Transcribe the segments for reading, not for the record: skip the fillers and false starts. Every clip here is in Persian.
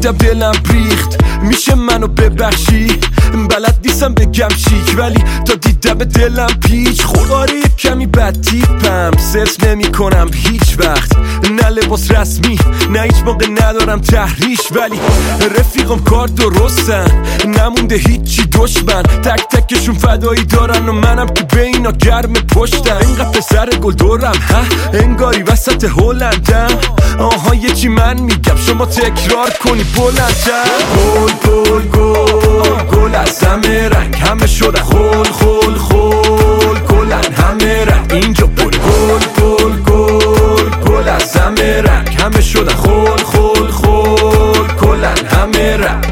دیدم دلم ریخت. میشه منو ببخشی؟ بلد نیستم بگم چیک، ولی تا دیدم دلم پیچ خورد. آره یک کمی بد تیپم، سرس نمی کنم هیچ وقت، نه لباس رسمی نه هیچ موقع ندارم تحریش، ولی رفیقم کار درستن، نمونده هیچی دشمن، تک تکشون فدایی دارن و منم که به اینا گرم پشتم. اینقدر پسر گل دورم ها، انگاری وسط هلندم. آها یه چی من میگم شما تکرار کنی بلندتر. گل گل گل گل از همه رنگ، همه شدن خول خول خول گلن همه رنگ اینجا بود. گل گل گل گل از همه رنگ، همه شدن خول خول خول گلن همه رنگ.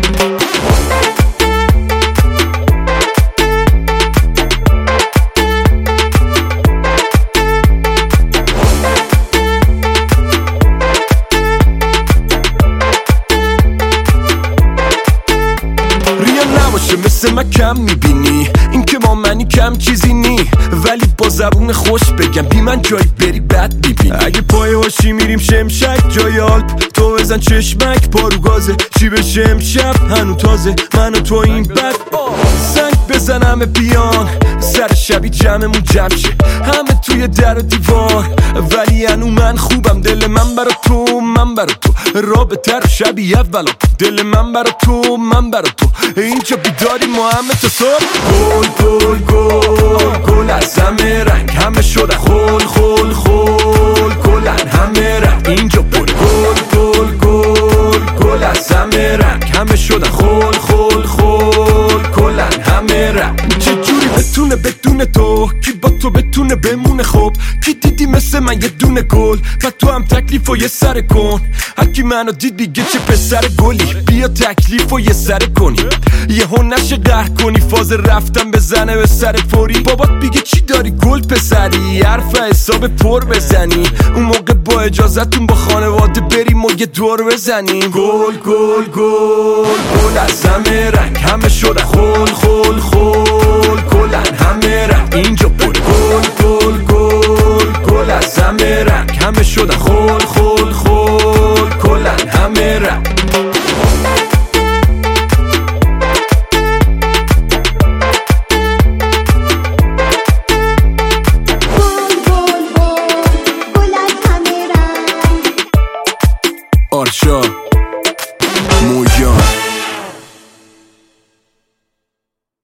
مثل من کم میبینی، این که ما منی کم چیزی نی، ولی با زبون خوش بگم بی من جایی بری بد میبینی. اگه پای هاشی میریم شمشک جای آلپ، تو بزن چشمک پارو گازه، چی بشه امشب هنو تازه من و تو این بد. سنگ بزنم بیان سر شبی جمعمون جمع شه، همه توی در و دیوار، ولی هنو من خوبم. دل من برا تو من برا تو، رابطه رو شبی اولا، دل من برا تو من برا تو، اینجا بیداری ما همه تا صبح. گل گل گل گل از همه رنگ، همه شدن خول خول خول گلن همه رنگ اینجا بود. گل گل گل گل از همه رنگ، همه شدن خول خول خول گلن همه رنگ. چجوری بتونه بدون تو، کی با تو بتونه بمونه؟ خب کی دیدی مثل من یه دونه گل؟ و تو هم تکلیف و یه سر کن، هرکی منو دید بیگه چه پسر گلی، بیا تکلیف و یه سر کنی، یه هون نشه قهر کنی، فاز رفتم بزنه به سر فوری. بابات بیگه چی داری گل پسری، حرف حساب پر بزنی، اون موقع با اجازتون با خانواده بریم و یه دور بزنیم. گل گل گل گل از همه رنگ، همه شدن